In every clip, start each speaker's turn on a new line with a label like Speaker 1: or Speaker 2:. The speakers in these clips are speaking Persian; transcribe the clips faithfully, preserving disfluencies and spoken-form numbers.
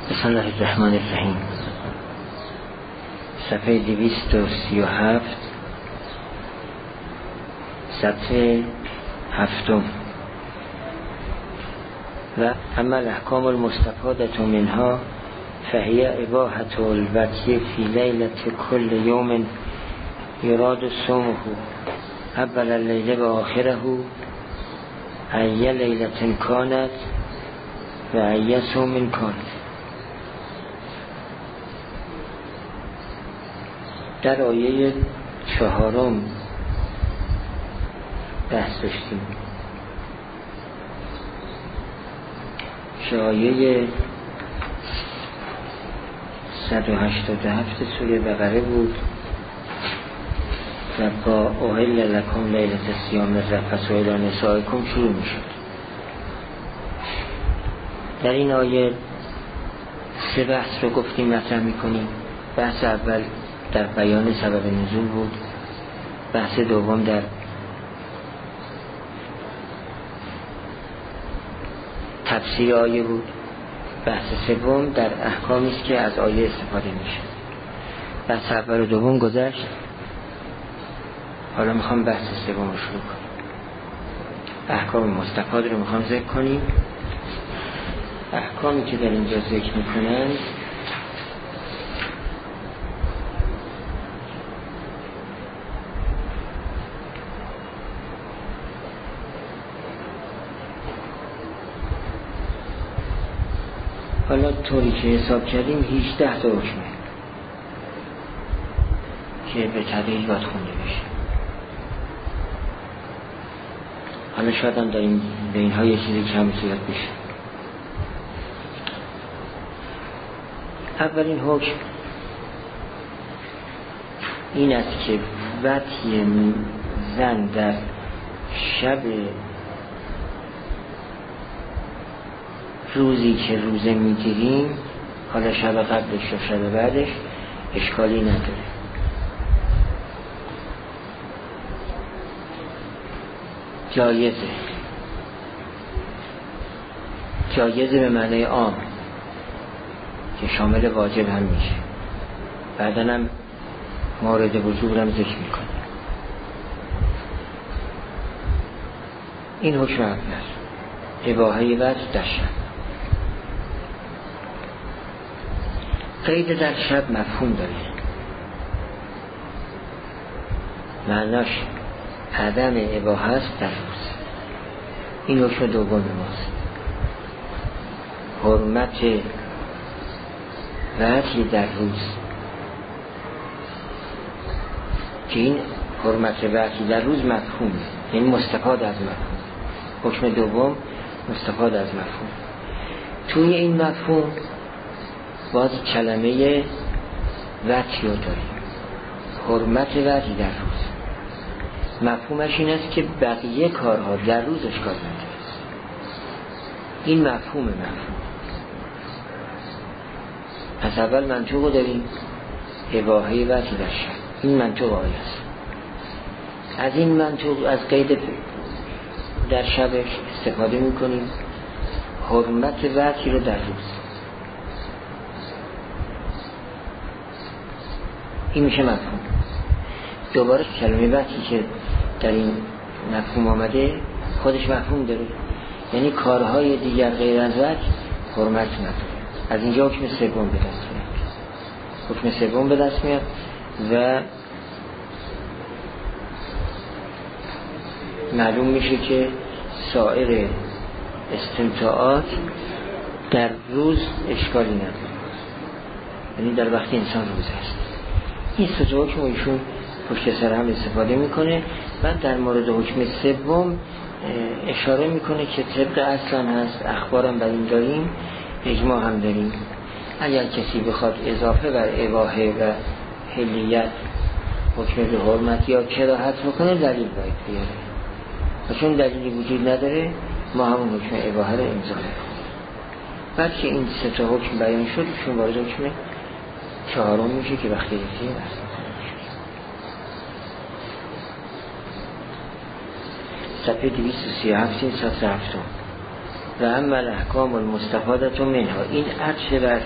Speaker 1: بسم الله الرحمن الرحیم. صفحه دویست و سی و هفت، صفحه هفتم. و اما الاحکام المستفاده منها فهی اباحة الوطی فی لیلة کل یوم یراد صومه اول اللیل و آخره ای لیلة کانت و ای صوم کانت. در آیه چهارم بحث داشتیم که آیه صد و هشتاد و هفت سوره بقره بود و با احل لکم لیلة الصیام الرفث الی نسائکم شروع می شد. در این آیه سه بحث رو گفتیم مطرح می کنیم. بحث اول در بیان سبب نزول بود، بحث دوم در تفسیر آیه بود، بحث سوم در احکامی است که از آیه استفاده میشه. بحث اول و دوم گذشت، حالا میخوام بحث سوم رو شروع کنیم. احکام مستفاد رو میخوام ذکر کنیم. احکامی که در اینجا ذکر میکنن حالا طوری که حساب کردیم هجده تا حکمه که به تدریج باید خونده بشه. حالا شاید هم داریم به اینها یه چیزی کم زیاد بشه. اولین حکم این است که وطی زن در شب روزی که روزه میگیریم، حالا شب قبلش و شب بعدش، اشکالی نداره. جایزه جایزه به معنی عام که شامل واجب هم میشه. بعدن هم مورد وجوب هم ذکر میکنه. این حکم اول، اباحه وطی در شب. قید در شب مفهوم داره، معناش عدم اباحه است در روز. این حکم دوم ماست. حرمت وطی در روز که این حرمت وطی در روز مفهومه، یعنی مستفاد از مفهوم. حکم دوم مستفاد از مفهوم. توی این مفهوم باز کلمه وطی رو داریم، حرمت وطی در روز. مفهومش این است که بقیه کارها در روز اشکال نداره. این مفهوم مفهوم پس اول منطوق رو داریم، اباحه وطی در شب. این منطوق آیه است. از این منطوق از قید در شبش استفاده میکنیم، حرمت وطی رو در روز. این میشه مفهوم. دوباره کلمه وطی که در این مفهوم آمده خودش مفهوم داره، یعنی کارهای دیگر غیر از وطی حرمت نداره. از اینجا حکم سوم به دست میاد. حکم سوم به دست میاد و معلوم میشه که سایر استمتاعات در روز اشکالی نداره، یعنی در وقتی انسان روز است. این سه حکم ایشون پشت سر هم استفاده میکنه. بعد در مورد حکم سوم اشاره میکنه که طبق اصلا هست، اخبارم بر این داریم، اجماع هم داریم. اگر کسی بخواد اضافه بر اباحه و حلیت حکم به حرمت یا کراهت بکنه دلیل باید بیاره، و چون دلیلی وجود نداره ما همون حکم اباحه رو امضا میکنیم. بعد که این سه تا حکم بیان شد چون وارد حکم چهارم میشه که وقتی رسیم است. صفحه دویست و سی و هفت، صفحه هفتم. و اما الاحکام المستفاده منها، این عطف بر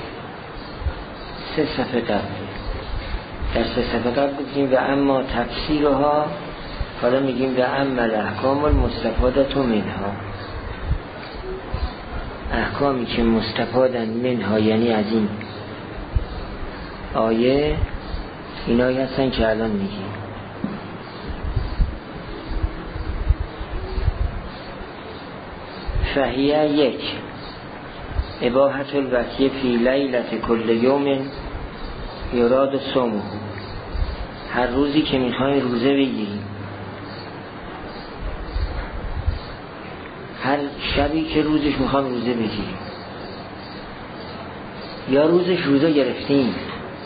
Speaker 1: سه صفحه قبل. در سه صفحه قبل گفتیم و اما تفسیرها، حالا میگیم و اما الاحکام المستفاده منها، احکامی که مستفادن منها یعنی از این آیه، اینایی هستن که الان میگیم. فهیه یک اباحت الوطیه فی لیلت کل یوم یراد صومه، هر روزی که میخوایم روزه بگیریم، هر شبی که روزش میخوایم روزه بگیریم، یا روزش روزه گرفتیم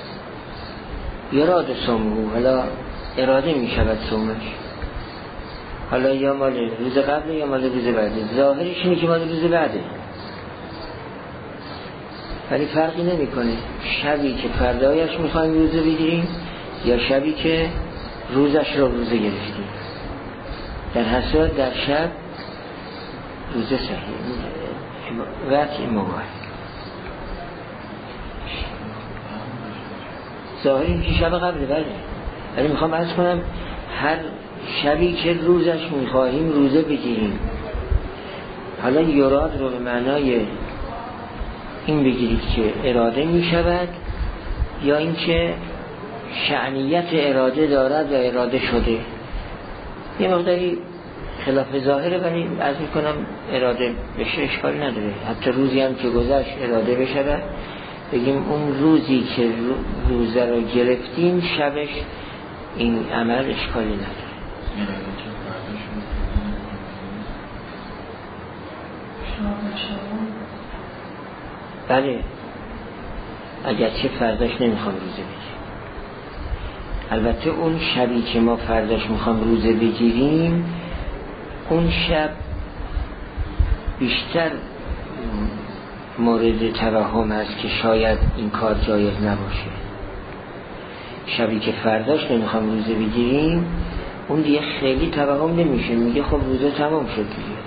Speaker 1: یراد صومه، حالا اراده میشود صومش، حالا یا مال روز قبل یا مال روز بعده، ظاهرش اینه که مال روز بعده، ولی فرقی نمیکنه شبی که فردایش میخوایم روزه بگیریم یا شبی که روزش رو روزه گرفتیم، در هر صورت در شب روزه صحیح وقتی مباح. ظاهر این که شب قبل بله، ولی میخوام عرض کنم هر شبی که روزش میخواهیم روزه بگیریم، حالا یراد رو به معنای این بگیرید که اراده میشود یا اینکه شأنیت اراده دارد و اراده شده، یه مقداری خلاف ظاهره، ولی عرض میکنم اراده بشه اشکالی نداره، حتی روزی هم که گذشت اراده بشه بگیم اون روزی که روزه رو گرفتیم شبش این عمل اشکالی نداره. بله اگرچه فرداش نمیخوام روزه بگیریم، البته اون شبی که ما فرداش میخوام روزه بگیریم اون شب بیشتر مورد توهم است که شاید این کار جایز نباشه. شبی که فرداش نمیخوام روزه بگیریم اون دیگه خیلی توهم نمیشه، میگه خب روزه تمام شد دیگه،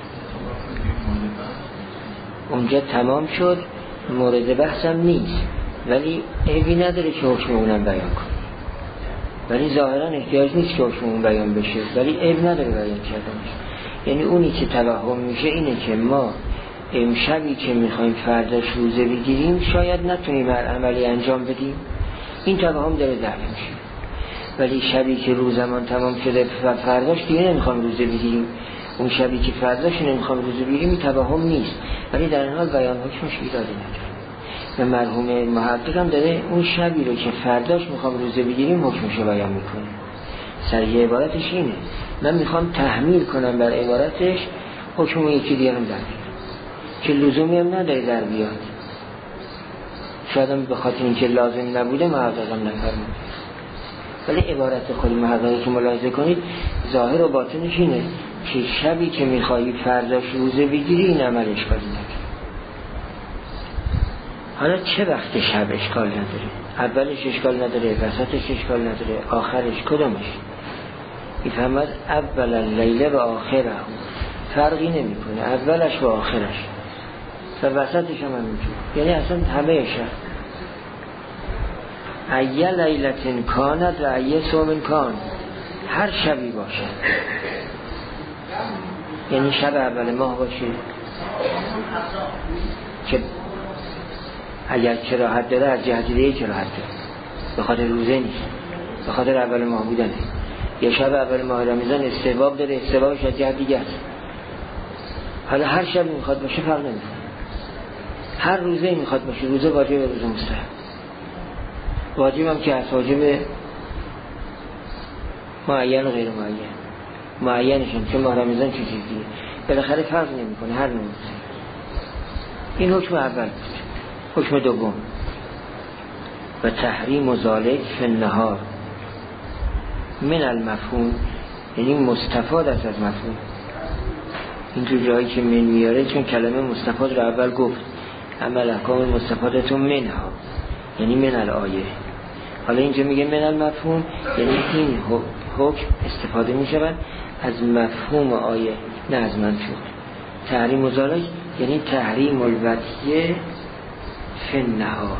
Speaker 1: اونجا تمام شد، مورد بحثم نیست، ولی عیبی نداره که حکم اونم بیان کنه، ولی ظاهرا احتیاج نیست که حکم اون بیان بشه، ولی عیب نداره بیان کردنش. یعنی اونی که توهم میشه اینه که ما امشبی که میخوایم فرداش روزه بگیریم شاید نتونیم هر عملی انجام بدیم، این توهم داره دفع میشه، ولی شبی که روزمان تمام شده و فرداش دیگه نمیخوام روزه بگیریم، اون شبی که فرداش نمیخوام روزه بگیریم این توهم نیست، ولی در این حال بیان حکمش ایرادی نداره. و مرحوم محقق هم داره اون شبی رو که فرداش میخوام روزه بگیریم حکمشو بیان میکنه. سریع عبارتش اینه، من میخوام تحمیل کنم بر عبارتش حکم یکی دیگه هم در بیاد که لزومی هم نداره در بیاد، شاید هم به خاطر اینکه لازم نبوده محقق هم نفرمود، ولی عبارت خود محقق که ملاحظه کنید ظاهر و باطنش اینه که شبی که میخوایی فرداش روزه بگیری این عمل اشکالی نداره. حالا چه وقت شب اشکال نداره؟ اولش اشکال نداره، وسطش اشکال نداره، آخرش کدامش؟ میفهمد اول لیله و آخره فرقی نمی کنه، اولش و آخرش و وسطش هم همینجور، یعنی اصلا همه شب ایه لیلتن کاند و ایه صومن کان، هر شبی باشه، یعنی شب اول ماه باشه که اگر کراهت داره از جهت دیگه کراهت داره، به خاطر روزه نیست، به خاطر اول ماه بودنه، یا شب اول ماه رمضان استحباب داره، استحبابش از جهت دیگه است. حالا هر شب میخواد باشه فرق نمیکنه، هر روزه میخواد باشه، روزه واجب و روزه مستحب، واجب هم که از واجب معین و غیر معین، معینش هم که ماه رمضان چه چیزیه، بالاخره فرق نمیکنه هر نوع. این حکم اول بود. حکم دوم و تحریم و ذالک فی النهار من المفهوم، یعنی مستفاد است از مفهوم. این تو جایی که من میاره چون کلمه مستفاد رو اول گفت عمل احکام مستفادتون منها، یعنی من الآیه، حالا اینجا میگه من المفهوم، یعنی این حکم استفاده میشود از مفهوم آیه نه از منطوق. تحریم و ذالک یعنی تحریم الوطیه فی النهار.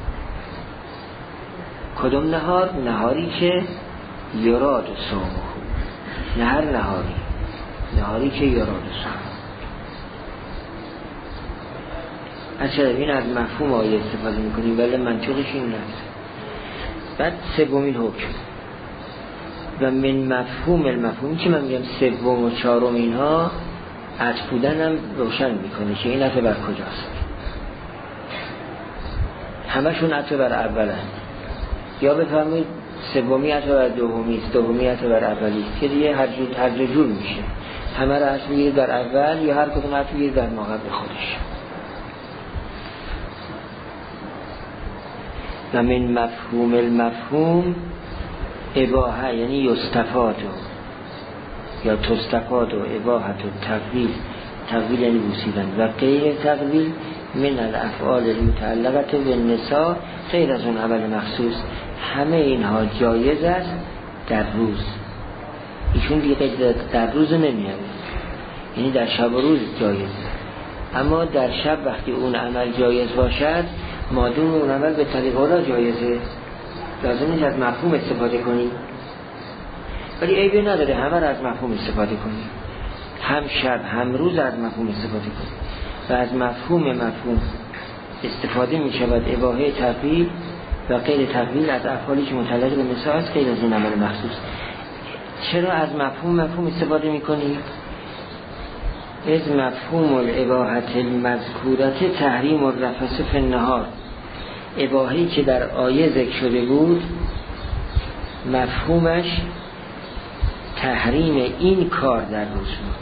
Speaker 1: کدوم نهار؟ نهاری که یراد صومه، نه هر نهاری، نهاری که یراد صومه. اچه این از مفهوم آیه استفاده میکنیم ولی منطقش این نیست. بعد سومین حکم و من مفهوم المفهوم که من میگم سوم و چهارم اینها عطف بودن هم روشن میکنه که این عطف بر کجاست. همشون عطف بر اولن، یا بفرمایید سومی عطف بر دومی است، دومی عطف بر اولی است که دیگه هر جور هر جور میشه، همه را عطف میگیره در اول یا هر کدوم عطف میگیره در ماقبل خودش. و من مفهوم المفهوم اباحه یعنی یستفاد یا تستفاد و اباحت و تقویل، تقویل یعنی بوسیدن، و غیر تقویل من الافعال المتعلقه بالنساء غیر از اون عمل مخصوص. همه اینها جایز است در روز. ایشون دیگه در روز نمیاره، یعنی در شب و روز جایز، اما در شب وقتی اون عمل جایز باشد مادون اون عمل به طریق اولا جایزه، لازم نیست از مفهوم استفاده کنی، ولی عیبی نداره همه را از مفهوم استفاده کنی، هم شب هم روز از مفهوم استفاده کنی. و از مفهوم مفهوم استفاده می شود اباحه تقویل و غیر تقویل از افعالی که متعلق به نساء است غیر از این عمل مخصوص. چرا از مفهوم مفهوم استفاده می کنی؟ از مفهوم الاباحه المذکورة تحریم الرفث فی النهار، اباحه‌ای که در آیه ذکر شده بود مفهومش تحریم این کار در روز بود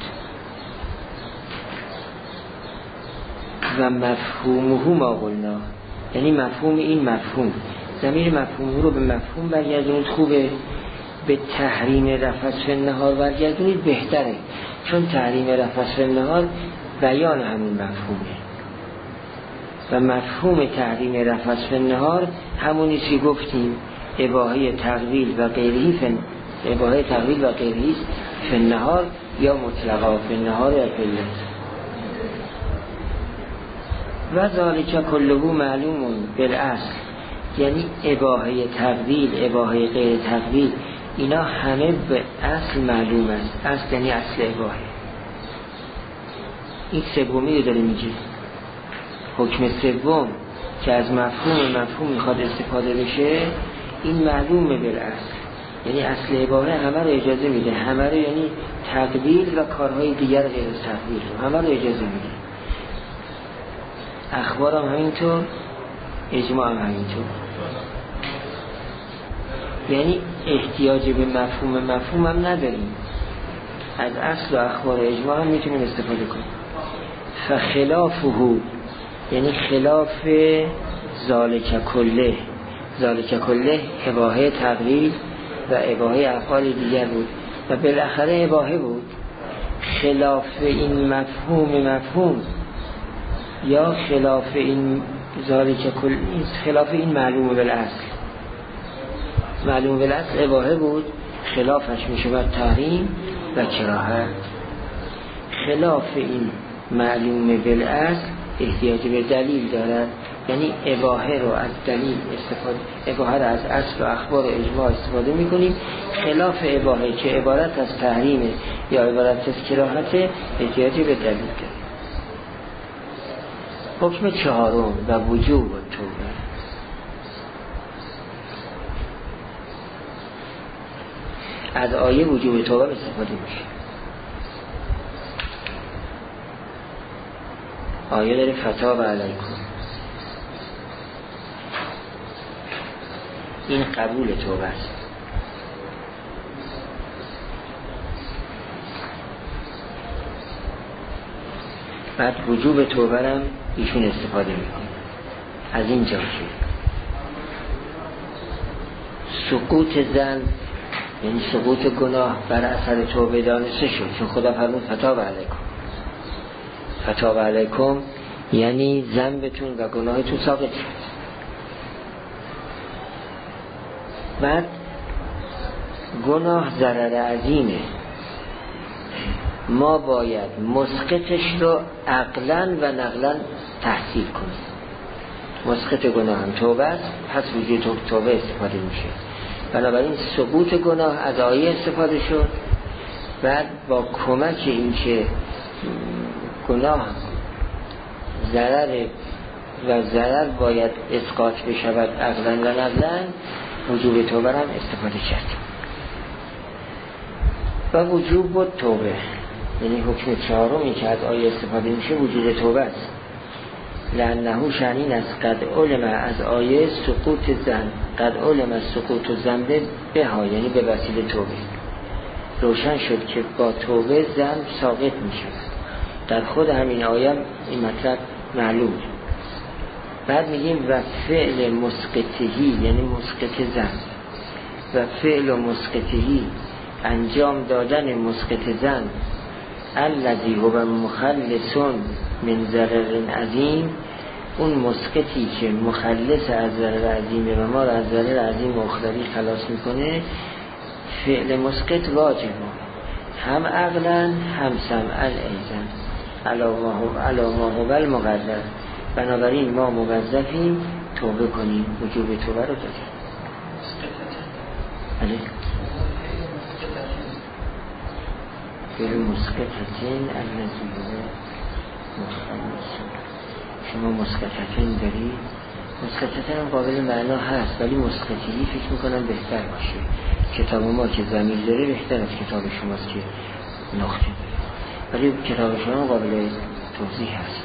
Speaker 1: و مفهومه ما قلنا، یعنی مفهوم این مفهوم، ضمیر مفهوم رو به مفهوم برگردونید خوبه، به تحریم رفث فی النهار برگردونید بهتره، چون تحریم رفث فی النهار بیان همون مفهومه و مفهوم تحریم رفث فی النهار همونی که گفتیم اباحه تقویل و غیره فن اباحه تقویل و غیره فی النهار یا مطلقا فی النهار یا فی الليل. و ذالک کله معلوم بالاصل، یعنی اباحه تقویل اباحه غیر تقویل اینا همه به اصل معلوم است. اصل یعنی اصل اباحه. این سومی رو داره میگه، حکم سوم که از مفهوم مفهوم میخواد استفاده بشه این معلومه بالاصل، یعنی اصل اباحه همه رو اجازه میده، همه رو یعنی تقویل و کارهای دیگر غیر از تقویل رو همه رو اجازه میده. اخبار هم همینطور، اجماع هم همینطور، یعنی احتیاج به مفهوم مفهوم هم نداریم، از اصل و اخبار و اجماع هم میتونیم استفاده کنیم. فخلافه یعنی خلاف ذالک کله، ذالک کله اباحه تقویل و اباحه افعال دیگر بود و بالاخره اباحه بود. خلاف این مفهوم مفهوم یا خلاف این ذالک کل، خلاف این معلوم بالاصل، معلوم بالاصل اباحه بود، خلافش میشه بر تحریم و کراهت. خلاف این معلوم بالاصل احتیاج به دلیل دارد، یعنی اباحه رو از دلیل استفاده، اباحه رو از اصل و اخبار و اجماع استفاده میکنیم. خلاف اباحه که عبارت از تحریم یا عبارت از کراهت احتیاج به دلیل دارد. حکم چهارم و وجوب توبه. از آیه وجوب توبه استفاده میشه. آیه داره فتاب علیکم، این قبول توبه است. بعد وجوب توبه هم ایشون استفاده میکنه. از این جا که سقوط زن یعنی سقوط گناه بر اثر توبه دانسته شد، چون خدا فرمود فتاب علیکم. فتاب علیکم یعنی ذنبتون و گناهتون ساقط شد. بعد گناه ضرر عظیمه، ما باید مسقطش رو عقلاً و نقلاً تحصیل کنیم. مسقط گناه هم توبه است، پس وجود توبه استفاده میشه. بنابراین سقوط گناه از آیه استفاده شد. بعد با کمک این که گناه ضرر و ضرر باید اسقاط بشود عقلاً و نقلاً، وجوب توبه هم استفاده کرد. و وجوب بود توبه، یعنی حکم چهارمی که از آیه استفاده میشه وجوب توبه است. لأنه شأن است قد علم از آیه سقوط زن قد علم سقوط ذنب بها، یعنی به وسیله توبه روشن شد که با توبه ذنب ساقط میشه. در خود همین آیه این مطلب معلوم. بعد میگیم و فعل مسقطهی، یعنی مسقط ذنب، و فعل مسقطهی انجام دادن مسقط ذنب الذی هو مخلص من ضرر عظیم، اون مسقطی که مخلص از ضرر عظیمه و ما را از ضرر عظیم اخروی خلاص میکنه، فعل مسقط واجبه هم عقلا هم سمعا ایضا علی ما هو المقرر. بنابراین ما موظفیم توبه کنیم، وجوب توبه رو داریم. علی فعل مسقطتین الذی هو مخلص. شما مسقطتین دارید، مسقطتین هم قابل معنا هست، ولی مسقطی فکر میکنم بهتر باشه. کتاب ما که ضمیر داره بهتر از کتاب شماست که نقطه داره، ولی کتاب شما قابل توضیح هست.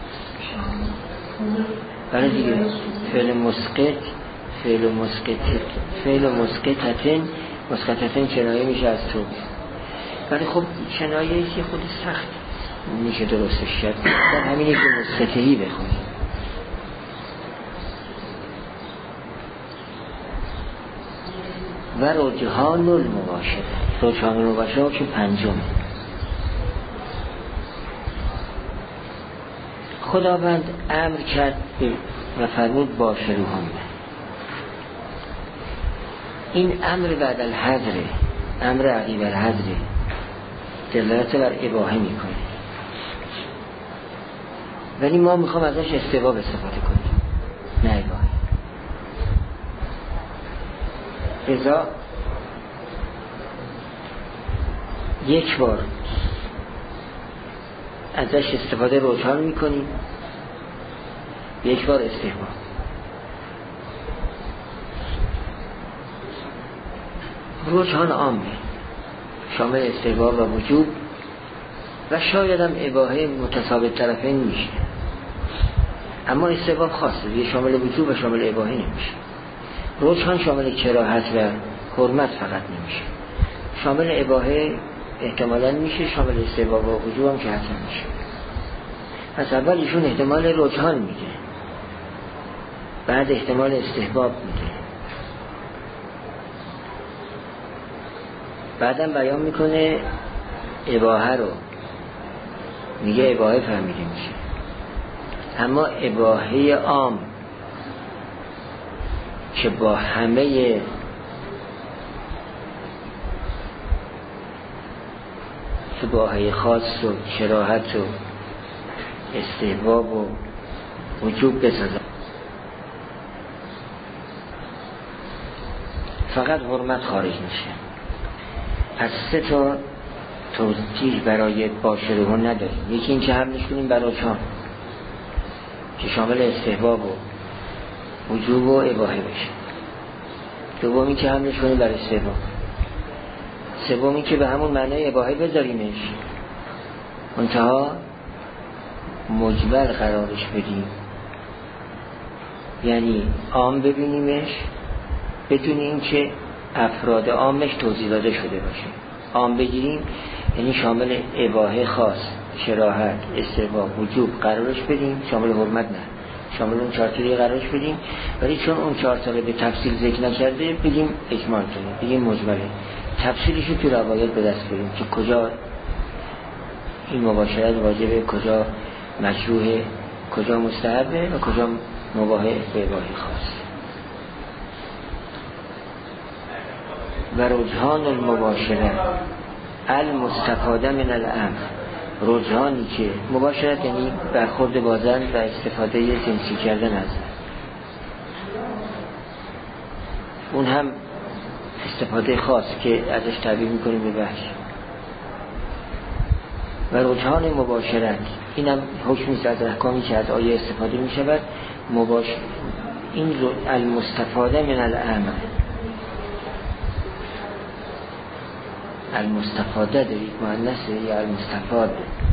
Speaker 1: برای دیگه فعل مسقط فعل مسقط فعل مسقطتین مسقطتین کنایه میشه از توبه، ولی خب کنایه‌ای که خود سخت میشه درستش کرد. در همینی که مسقطهی بخونیم. و رجحان المباشره، رجحان المباشره که پنجم، خداوند امر کرد و فرمود باشروهن. این امر بعد الحظر، امر عقیب الحظر، دلالت بر اباحه میکنه، ولی ما میخوام ازش استحباب استفاده کنیم، نه اباحه. لذا یک بار ازش استفاده رجحان میکنیم، یک بار استحباب. رجحان عامه، شامل استحباب و وجوب و شاید هم اباحه متساوی طرفین میشه، اما استحباب خاصه، یه شامل وجوب و شامل اباحه نمیشه. رجحان شامل کراهت و حرمت فقط نمیشه، شامل اباحه احتمالاً میشه، شامل استحباب و وجوب هم که حتما میشه. پس اول ایشون احتمال رجحان میده، بعد احتمال استحباب میده، بعدم بیان میکنه اباحه رو، میگه اباحه فهمیده میشه. اما اباحه عام که با همه اباحه خاص و کراهت و استحباب و وجوب بسازه، فقط حرمت خارج میشه. پس سه تا توجیه برای باشروهن نداریم. یکی این که حملش کنیم برای چان که شامل استحباب و وجوب و اباحه بشه، دومی که حملش کنیم برای استحباب، سومی که به همون معنی اباحه بذاریمش، منتها مجمل قرارش بدیم، یعنی عام ببینیمش بدون این که افراد عامش توضیح داده شده باشه. عام بگیریم یعنی شامل اباحه خاص، کراهت، استحباب، وجوب قرارش بدیم، شامل حرمت نه، شامل اون چهار تا قرارش بدیم، ولی چون اون چهار تا به تفصیل ذکر نکرده بگیم اجمال کنیم، بگیم مجمله. تفصیلش رو تو روایت به دست بریم که کجا این مباشرت واجبه، کجا مشروعه، کجا مستحبه و کجا مباح به اباحه خاص. و رجحان المباشره، المستفاده من الامر، رجحانی که مباشرت یعنی برخورد با زن و استفاده جنسی کردن از زن، اون هم استفاده خاص که ازش تعبیر میکنیم به وحی. و رجحان مباشرت اینم حکمی از احکامی که از آیه استفاده میشود. مباش... این المستفاده من الامر، المستفاده دارید مؤنثه یا المستفاد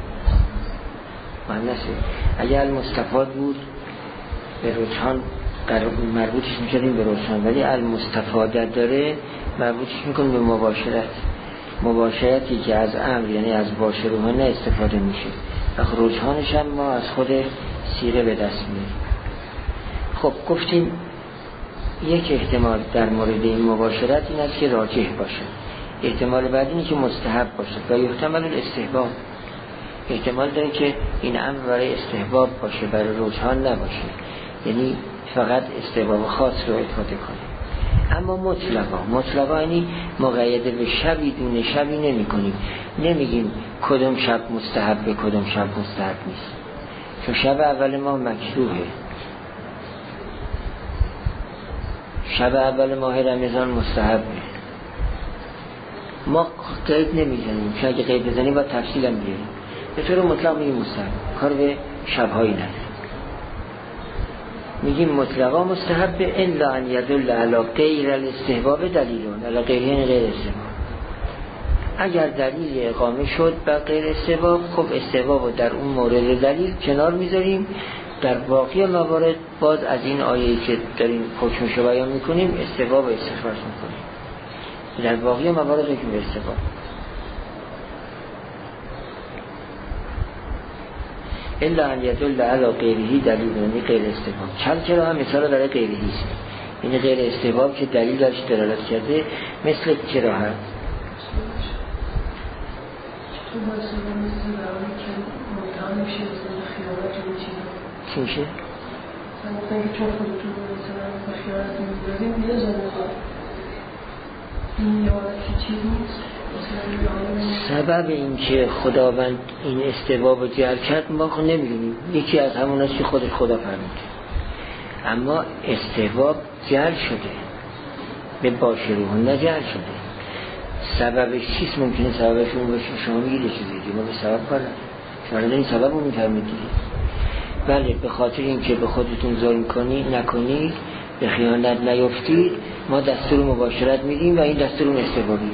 Speaker 1: مؤنثه؟ اگر المستفاد بود به رجحان مربوطش میکردیم به رجحان، ولی المستفاده داره مربوطش میکنیم به مباشرت، مباشرتی که از امر یعنی از باشروحانه استفاده میشه. و رجحانش هم ما از خود سیره به دست میاریم. خب گفتیم یک احتمال در مورد این مباشرت این است که راجح باشه، احتمال بعد اینه که مستحب باشه و یحتمل الاستحباب، احتمال داره که این امر برای استحباب باشه برای رجحان نباشه، یعنی فقط استحباب خاص رو افاده کنه. اما مطلقا مطلقا یعنی مقید به شبی دونه شبی نمی کنیم، نمیگیم کدوم شب مستحب کدوم شب مستحب نیست، چون شب اول ما مکروهه، شب اول ماه رمضان مستحبه، ما قید نمیزنیم، چون اگه قید بزنیم باید تفصیل هم بیاریم. به طور مطلق میگیم مستحب، کار به شبهایی نداره. میگیم مطلقا مستحب الا ان یدل علی غیر الاستحباب دلیلون، علی غیر غیر استحباب. اگر دلیل اقامه شد بر غیر استحباب، خب استحباب رو در اون مورد دلیل کنار میذاریم، در باقی موارد باز از این آیه‌ای که داریم حکمش رو بیان میکنیم استحباب استخراج میکنیم، در باقی موارد حکم به استحباب. الا ان یدل علی غیره دلیل، یعنی غیر استحباب. چل چرا هم مثال برای غیره است، این غیر استحباب که دلیل داشت دلالت کرده، مثل چرا هم چی میشه؟ چون خودتون مثلا خیانت می‌ذاریم یه زنده این یادت چی نیست. سبب این که خداوند این استحباب رو جعل کرد ما خود نمیدونیم، یکی از همون است که خود خدا فرمود، اما استحباب جعل شده به باشروح نجعل شده. سببش چیست؟ ممکنه سببش اون باشه شما میگید چیزی ما به سبب کار شما این سبب رو میفرمید. بله به خاطر اینکه به خودتون ظلم کنی نکنید، به خیانت نیفتید، ما دستور مباشرت میدیم و این دستور اون استحبابیه.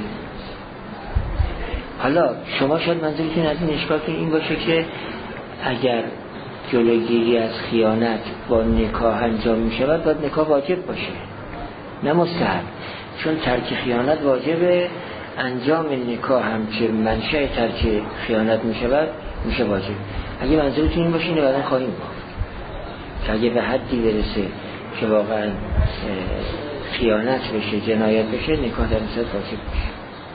Speaker 1: حالا شما شاید منظورتون از این اشکال که این باشه که اگر جلوگیری از خیانت با نکاح انجام میشود باید نکاح واجب باشه نه مستحب، چون ترک خیانت واجبه، انجام نکاح هم که منشأ ترک خیانت میشود میشه واجب. اگه منظورتون این باشه اینو بعداً خواهیم گفت که اگه به حدی برسه که واقعا خیانت بشه جنایت بشه نکاح در مثل واجب بشه.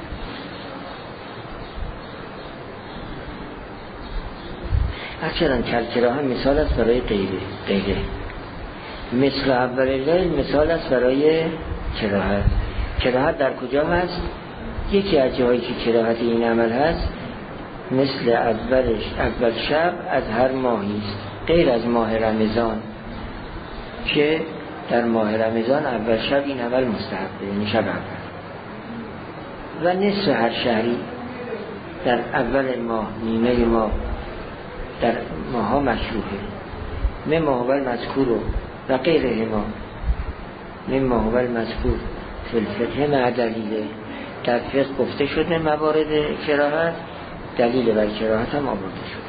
Speaker 1: اکثرا کلکرا هم مثال است برای غیره غیره مثل اول لیل مثال است برای کراهت. کراهت در کجا هست؟ یکی از جاهایی که کراهت این عمل هست مثل اولش اول شب از هر ماهی است، غیر از ماه رمضان که در ماه رمضان اول شب این عمل مستحبه، یعنی شب اول. و نصف هر شهری در اول ماه نیمه ماه در ماها مشروعه، من ماهول مذکور و غیره ما من ماهول مذکور فی الفقه مع دلیله. در فقه گفته شده موارد کراهت، دلیل بر کراهت هم آورده شده.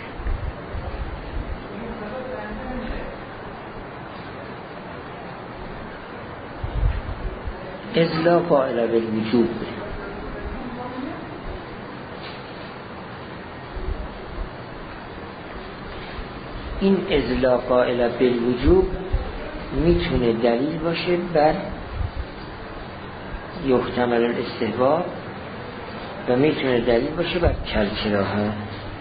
Speaker 1: اذ قائل بالوجوب، این اذ قائل بالوجوب میتونه دلیل باشه بر یحتمل الاستحباب و میتونه دلیل باشه بر کراهت.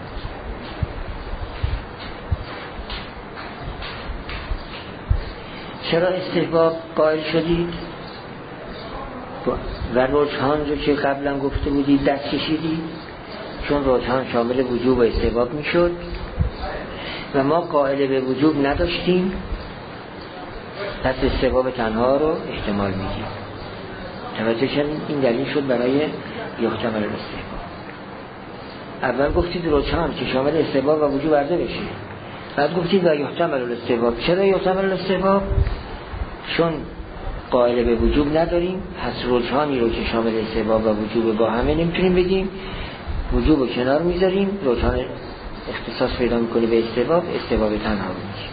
Speaker 1: چرا استحباب قائل شدید و رجحان رو که قبلا گفته بودید دست کشیدید؟ چون رجحان شامل وجوب و استحباب میشد و ما قائل به وجوب نداشتیم، پس استحباب تنها رو احتمال میدیم. توجه کردین؟ این دلیل شد برای یحتمل الاستحباب. اول گفتید رجحان که شامل استحباب و وجوب عرضه بشه، بعد گفتید و یحتمل الاستحباب. چرا یحتمل الاستحباب؟ چون قائل به وجوب نداریم، پس رجحانی رو که شامل استحباب و وجوب با همه نمیتونیم بگیم، وجوب رو کنار میذاریم، رجحان اختصاص پیدا میکنه به استحباب، استحباب تنها میشه.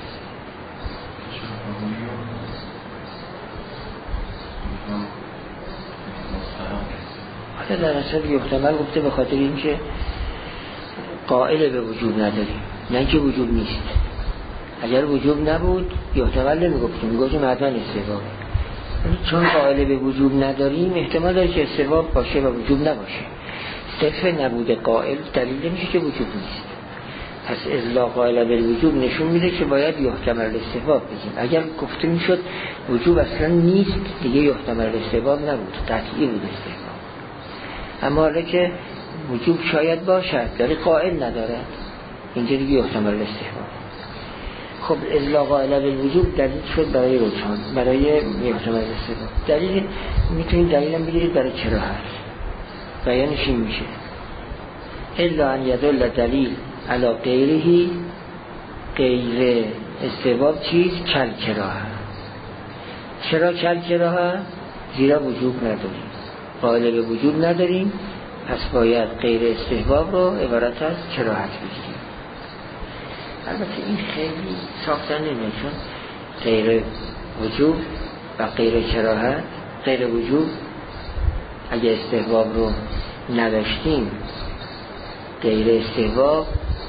Speaker 1: حالا در اصل یحتمل گفته به خاطر اینکه قائل به وجوب نداریم، نه که وجوب نیست. اگر وجوب نبود یحتمل نمیگفتیم، میگفتیم حتما استحباب. چون قائل به وجوب نداریم احتمال داره که استحباب باشه و وجوب نباشه. صرف نبود قائل دلیل نمیشه که وجوب نیست. پس اذا قائل به وجوب نشون میده که باید یحتمل استحباب بگیم. اگر گفته میشد وجوب اصلا نیست دیگه یحتمل استحباب نبود، قطعی بود استحباب. اما حالا که وجوب شاید باشد داره قائل ندارد، اینجا دیگه یحتمل استحباب. خب اذا قائل به وجوب دلیل شد برای رجحان، برای یحتمل استحباب. دلیل میتونید دلیلم بگیرید برای کراهت. بیانش این میشه الا ان یدل دلیل علی غیره، غیر استحباب چیز کل کراهه. چرا کل کراهه؟ زیرا وجوب نداریم، قائل به وجوب نداریم، پس باید غیر استحباب رو عبارت از کراهت بگیریم. البته این خیلی ساختن نمیشه، چون غیر وجوب و غیر کراهت، غیر وجوب اگه استحباب رو نداشتیم، غیر استحباب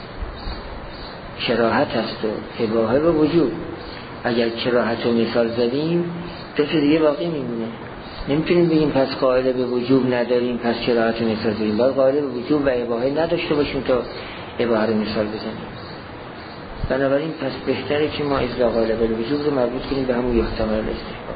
Speaker 1: کراهت هست و اباحه و وجوب. اگر کراهت رو مثال زدیم دو تا دیگه باقی میمونه. نمیتونیم بگیم پس قائل به وجوب نداریم پس کراهت رو مثال زدیم، باید قائل به وجوب و اباحه نداشته باشیم تا اباحه رو مثال بزنیم. بنابراین پس بهتره که ما اذا قائل به وجوب رو مربوط کنیم به همون یحتمل الاستحباب.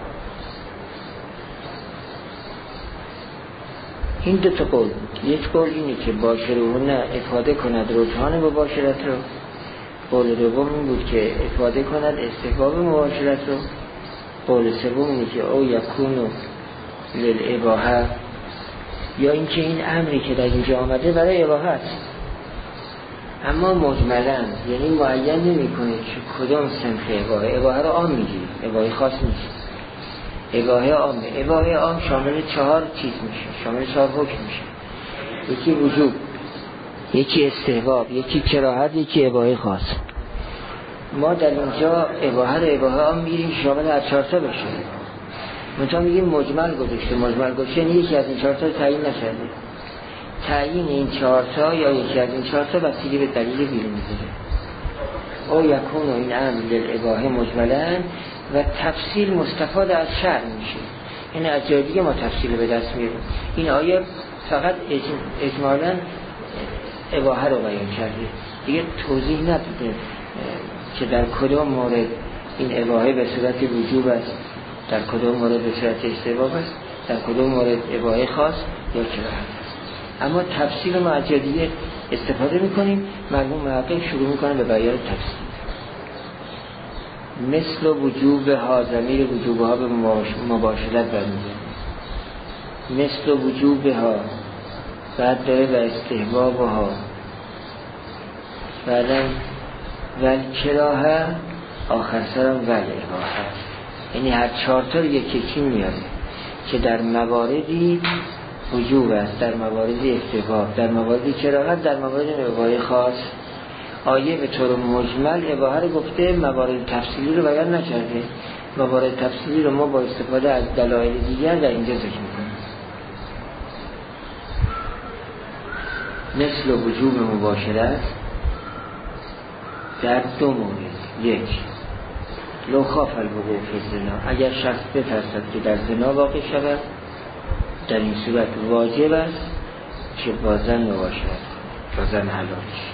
Speaker 1: این دو تا قول بود. یک قول اینه که باشرهن افاده کند رجحان مباشرت رو، قول دوم این بود که افاده کند استحباب مباشرت رو، قول سوم اینه که او یکونو للاباحه، یا اینکه این امری که در اینجا آمده برای اباحه است، اما مجملا یعنی معین نمی کنه که کدام سنخ اباحه. اباحه رو عام میگیریم، اباحه خاص نیست. اباحه عامه. اباحه عام شامل چهار چیز میشه، شامل چهار حکم میشه. یکی وجوب، یکی استحباب، یکی کراهت، یکی اباحه خاص. ما در اینجا اباحه رو اباحه عام میگیریم شامل هر چهار تا بشه. منتها میگیم مجمل گذاشته. مجمل گذاشته یعنی یکی از این چهار تا تعیین نشده. تعیین این چهار تا یا یکی از این چهار تا بستگی به دلیل بیرون میذاره. او یکون و این امر للاباحه مجملا و تفصیل مستفاد از شرع میشه. یعنی از جای دیگه ما تفصیل به دست میاریم. این آیه فقط اجمالاً اباحه رو بیان کرده، دیگه توضیح نداده که در کدام مورد این اباحه به صورت وجوب است، در کدام مورد به صورت استحباب است، در کدام مورد اباحه خاص یا کراهت است. اما تفصیل ما از جای دیگه استفاده میکنیم. مرحوم محقق شروع میکنه به بیان تفصیل. مثل وجوب ها، ضمیر وجوب ها به مباشرت برمیگرده. مثل وجوب ها، بعد داره و استحباب ها، بعدا ول کراهه، آخر سرم ول اباحه. یعنی هر چهار تا یکی یکی میاره که در مواردی وجوب است، در مواردی استحباب، در مواردی کراهت، در موارد اباحه خاص. آیه به طور مجمل اباحه رو گفته، موارد تفصیلی رو بیان نکرده. موارد تفصیلی رو ما با استفاده از دلایل دیگر در اینجا ذکر میکنیم. مثل وجوب مباشرت در دو مورد. یک، لو خاف الوقوع فی الزنا، اگر شخص بترسد که در زنا واقع شود، در این صورت واجب است که با زن مباشرت، با زن حلالش.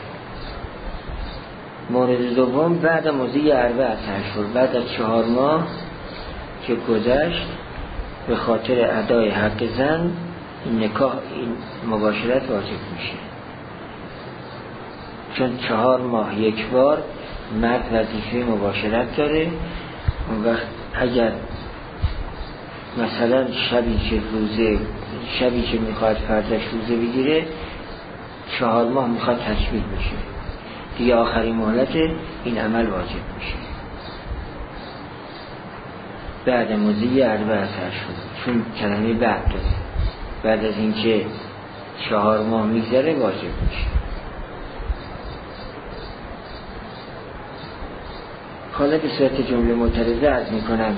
Speaker 1: مورد دوم، بعد مضی اربع اشهر، بعد از چهار ماه که گذشت به خاطر ادای حق زن این نکاح، این مباشرت واجب میشه. چون چهار ماه یک بار مرد وظیفه مباشرت داره. اون وقت اگر مثلا شبی که روزه شبی که میخواد فردش روزه بگیره چهار ماه میخواد تکمیل بشه دیگه، آخرین مهلت این عمل واجب میشه بعد مضی اربعه اشهر، چون کلمه بعد داره، بعد از اینکه چهار ماه میگذره واجب میشه. حالا به صورت جمله معترضه عرض میکنم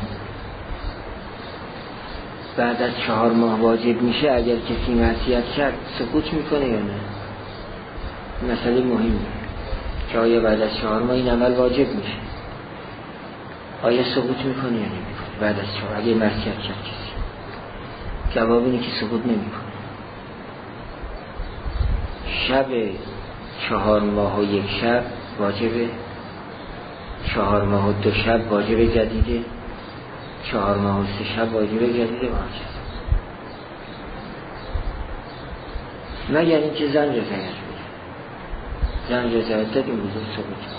Speaker 1: بعد از چهار ماه واجب میشه، اگر کسی معصیت کرد سقوط میکنه یا نه؟ مسئله مهمه که آیا بعد از چهار ماه این عمل واجب میشه، آیا سقوط میکنه یا نمیکنه بعد از چهار، اگه معصیت کرد کسی؟ جواب اینه که سقوط نمیکنه. شب چهار ماه و یک شب واجبه، چهار ماه و دو شب واجب جدیده، چهار ماه و سه شب واجب جدیده واجب، مگر اینکه زن رضایت بده. زن رضایت داد این وجود ثبوت.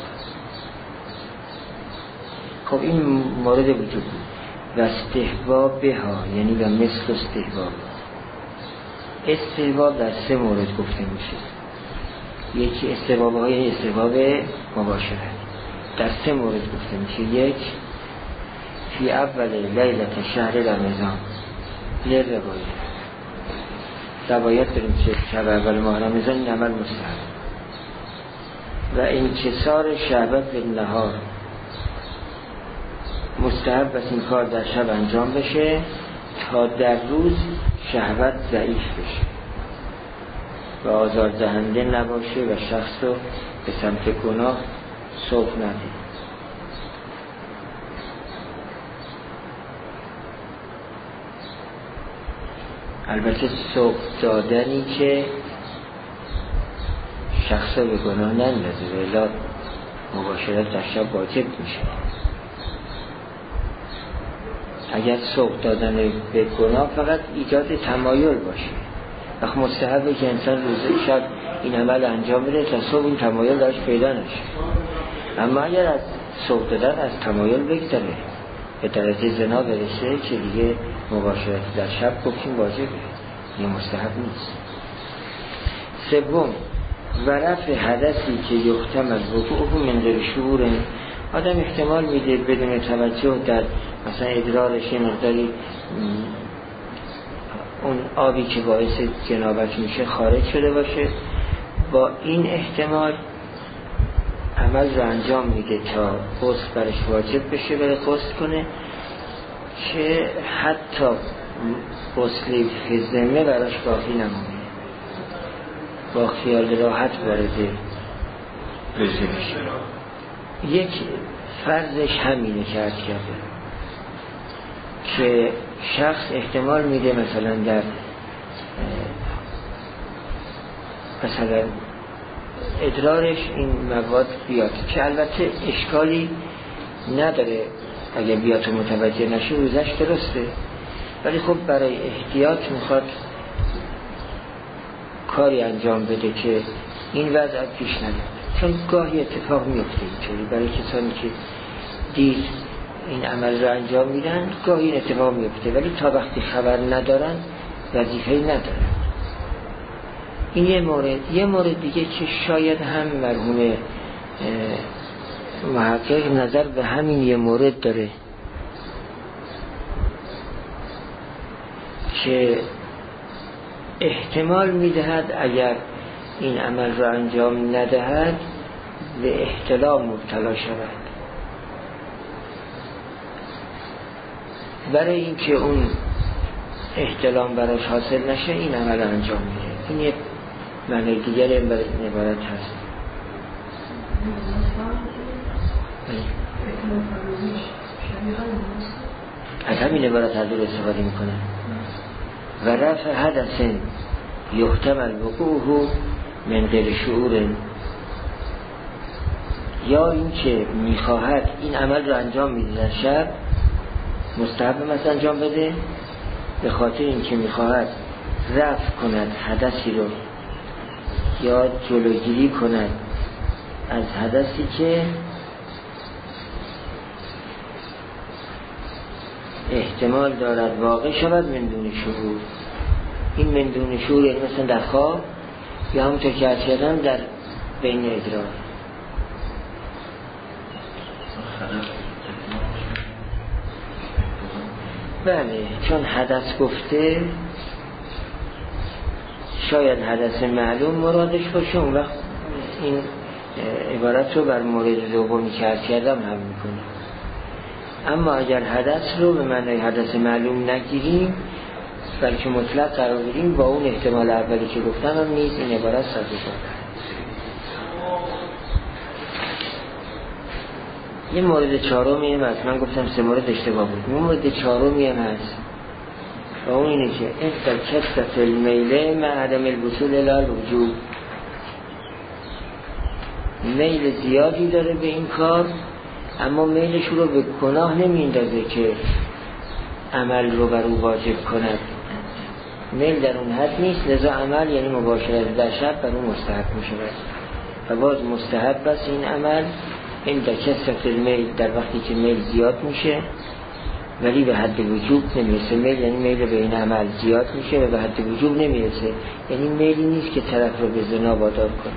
Speaker 1: خب این مورد وجود بود. و استحباب بها یعنی و مثل استحباب. استحباب در سه مورد گفته میشه. یکی استحباب های یعنی استحباب مباشرت در سه مورد گفته میشه. یک فی اول لیلت شهر رمضان لیر روایت روایت داریم که شب اول ماه رمضان این عمل مستحب و انکسار شهوت به نهار مستحب است این کار در شب انجام بشه تا در روز شهوت ضعیف بشه و آزار دهنده نباشه و شخص رو به سمت گناه سوق نده. البته سوق دادنی که شخص رو به گناه نندازه و الا مباشرت در شب واجب میشه. اگر سوق دادن به گناه فقط ایجاد تمایل باشه، وقت مستحبه که انسان روز شب این عمل انجام بده تا صبح این تمایل داشت پیدا نشه. اما اگر از سوق دادن از تمایل بگذره به درجه زنا برسه که دیگه مباشرت در شب گفتیم واجبه، یه مستحب نیست. سوم و رفع حدثی که یحتمل وقوعه من غیر شعور، آدم احتمال میده بدون توجه در مثلا ادرارش یه مقداری اون آبی که باعث جنابت میشه خارج شده باشه، با این احتمال عمل رو انجام میده تا غسل برش واجب بشه بره غسل کنه که حتی غسل فزمه براش باقی نمونه، با خیال راحت وارد روزه بشه. یک فرضش همینه که عرض کرده که شخص احتمال میده مثلا در مثلا ادرارش این مواد بیاد که البته اشکالی نداره اگر بیاد و متوجه نشه روزش درسته، ولی خب برای احتیاط میخواد کاری انجام بده که این وضع پیش نیاد، چون گاهی اتفاق میفته اینطوری برای کسانی که دیر این عمل رو انجام میدن، گاهی این اتفاق میفته ولی تا وقتی خبر ندارن وظیفه‌ای ندارن. این یه مورد. یه مورد دیگه که شاید هم مرحوم محقق نظر به همین یه مورد داره که احتمال میدهد اگر این عمل رو انجام ندهد به احتلام مبتلا شود، برای اینکه اون احتلام براش حاصل نشه این عمل رو انجام میده. این یه معنی دیگر این برای این عبارت هست. از همین عبارت حضور استفاده میکنه. و رفع حدث یحتمل وقوعه من غیر شعور، یا این که میخواهد این عمل رو انجام میده در شب مستحب مثلا انجام بده به خاطر این که میخواهد رفع کند حدثی رو یا جلوگیری کند از حدثی که احتمال دارد واقع شود من دون شهود. این من دون شهود یعنی مثلا در خواب یا همونطور که عرض کردم در بین ادراک. بله، چون حدث گفته شاید حدث معلوم مرادش باشه، اون وقت این عبارت رو بر مورد دومی که عرض کردم هم میکنیم. اما اگر حدث رو به معنای حدث معلوم نگیریم بلکه مطلق قرار بدیم، با اون احتمال اولی که گفتم هم نیز این عبارت سازگاره. یه مورد چهارمی هم هست، من گفتم سه مورد اشتباه بود، یه مورد چهارمی هم هست و اون اینه که افتر کسرت المیله مع عدم الوصول الی الوجوب. میل زیادی داره به این کار، اما میلش رو به گناه نمیندازه که عمل رو بر او واجب کند. میل در اون حد نیست، لذا عمل یعنی مباشرت در شب بر اون مستحب میشه و باز مستحب بس این عمل این در کسرت المیل در وقتی که میل زیاد میشه ولی به حد وجوب نمیرسه. میل یعنی میل به این عمل زیاد میشه و به حد وجوب نمیرسه، یعنی میلی نیست که طرف رو به زنا وادار کنه.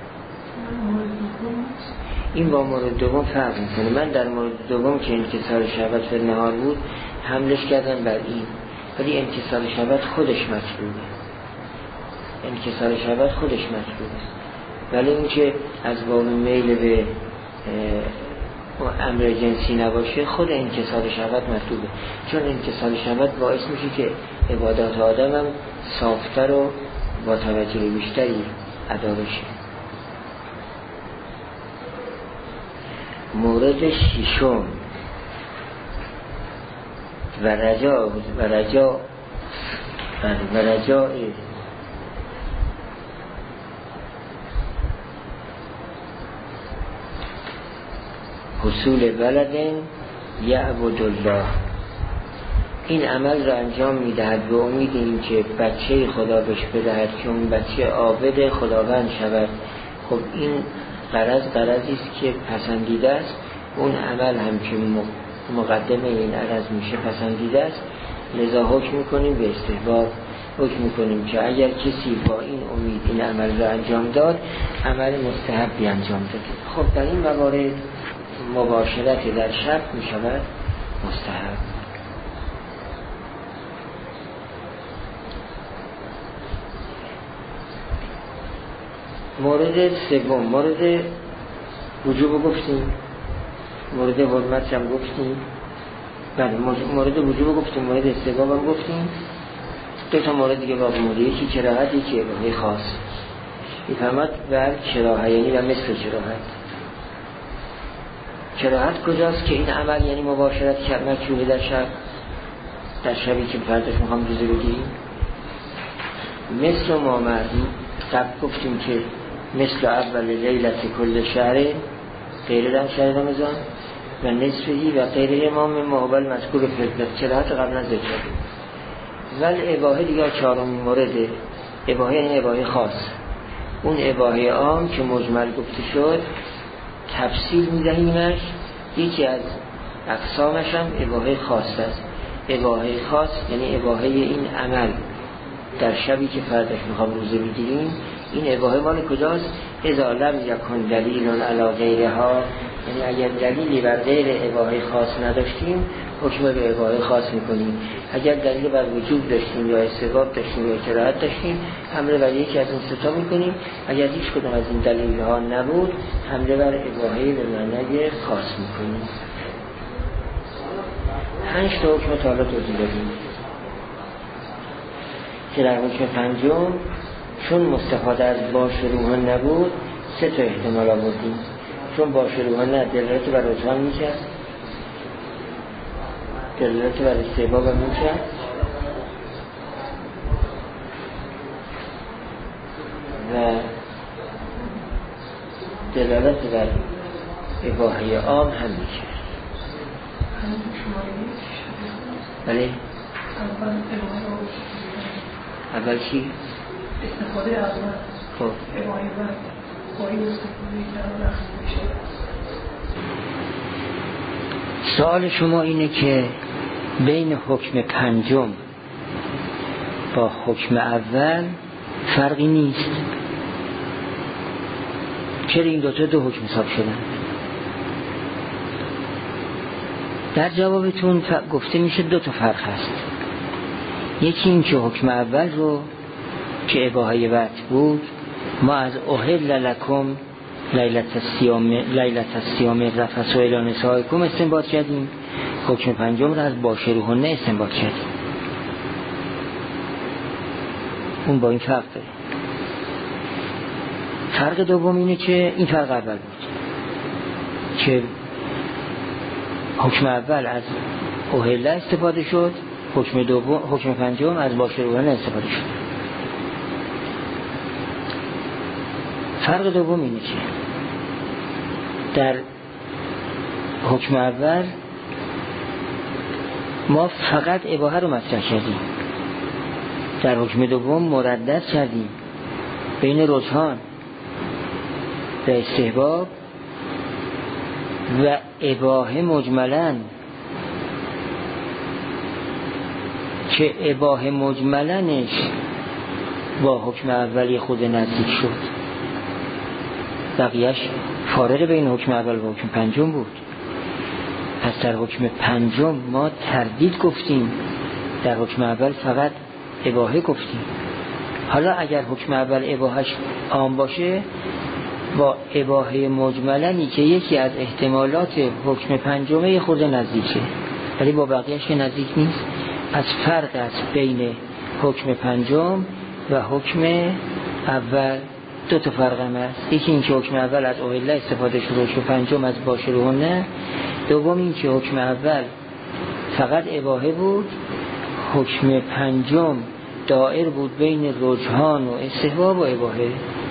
Speaker 1: این با مورد دوم فرق میکنه. من در مورد دوم که انکسار شهوت فی النهار بود حملش کردم بر این، ولی انکسار شهوت خودش مطلوبه، انکسار شهوت خودش مطلوبه، ولی اون که از باب میل به امر جنسی نباشه خود انکسار شهوت مطلوبه، چون انکسار شهوت باعث میشه که عبادات آدم هم صافتر و با توجه بیشتری ادا بشه. مورد ششم و رجا و رجا و رجا حصول ولد یعبد الله. این عمل را انجام میدهد به امید این که بچه خدا بهش بدهد که اون بچه عابد خداوند شود. خب این غرض غرضی است که پسندیده است، اون عمل هم که مقدمه این عرض میشه پسندیده است، لذا حکم میکنیم به استحباب، حکم میکنیم که اگر کسی با این امید این عمل را انجام داد عمل مستحبی انجام داد. خب در این موارد مباشرت در شب میشود مستحب. مورد سوم مورد وجوب گفتیم، مورد حرمت هم گفتیم، بله مورد وجوب گفتیم، مورد استحباب هم گفتیم. دو تا مورد دیگه باقی مونده، یکی کراهت یکی اباحه خاص. میفهمد بر کراهت یعنی و مثل کراهت. کراهت کجاست؟ که این عمل یعنی مباشرت کرد مکروه در شب، در شبی که فردش میخوام روزه بگیریم. مثل ما مردم قبل گفتیم که مثل اول لیلت کل شهر غیر در شهر رمضان و نصفهی و غیر امام محبل مذکور فردت. کراهت قبلا ذکر کردیم. ولی اباحه دیگه چهارم مورده. اباحه یعنی اباحه خاص، اون اباحه عام که مجمل گفته شد تفصیل میدهیمش. یکی از اقسامش هم اباحه خاص است. اباحه خاص یعنی اباحه این عمل در شبی که فردش میخوام روزه بگیریم. این اباحه مال کجاست؟ اذا لم یکن دلیل علی غیرها، یعنی اگر دلیلی بر غیر اباحه خاص نداشتیم حکم به اباحه خاص میکنیم. اگر دلیل بر وجوب داشتیم یا استحباب داشتیم یا کراهت داشتیم حمله بر یکی از این سه تا میکنیم. اگر هیچ کدوم از این دلیل ها نبود حمله بر اباحه به معنای خاص میکنیم. پنج تا حکم تا حالا توضیح دادیم که در حکم پنجم چون مستفاده از باش روحان نبود سه تا احتمال آوردیم. چون باش روحان نه دلالت بر اتحان میکرد، دلالت بر استحباب هم میکرد و دلالت بر اباحه عام هم میکرد. بله اول چی؟
Speaker 2: استفاده از
Speaker 1: خب
Speaker 2: اباحه با این استفاده کردن اخذ میشه.
Speaker 1: سوال شما اینه که بین حکم پنجم با حکم اول فرقی نیست، چرا این دوتا دو حکم حساب شدن؟ در جوابتون گفته میشه دو تا فرق هست. یکی این که حکم اول رو که اباحه وقت بود ما از احل لکم لیلت الصیام لیلت الصیام رفث الی نسائکم استنباط کردیم، حکم پنجم رو از باشروهن استنباط کردیم. اون با این فرق داره. فرق دوم اینه که این فرق اول بود که حکم اول از احل استفاده شد، حکم دوم حکم پنجم از باشروهن استفاده شد. فرق دوم اینه که در حکم اول ما فقط اباحه رو مطرح کردیم، در حکم دوم مردد کردیم بین رجحان و استحباب و اباحه مجملاً که اباحه مجملنش با حکم اولی خود نزدیک شد، بقیهش فارق بین حکم اول و حکم پنجم بود. پس در حکم پنجم ما تردید گفتیم، در حکم اول فقط اباحه گفتیم. حالا اگر حکم اول اباحهش عام باشه با اباحه مجملنی که یکی از احتمالات حکم پنجمه خود نزدیکه ولی با بقیهش که نزدیک نیست، پس فرق است بین حکم پنجم و حکم اول. دو تا فرق هم هست، یکی این که حکم اول از احل استفاده شد، حکم پنجم از باشروهن. دوم این که حکم اول فقط اباحه بود، حکم پنجم دائر بود بین رجحان و استحباب و اباحه.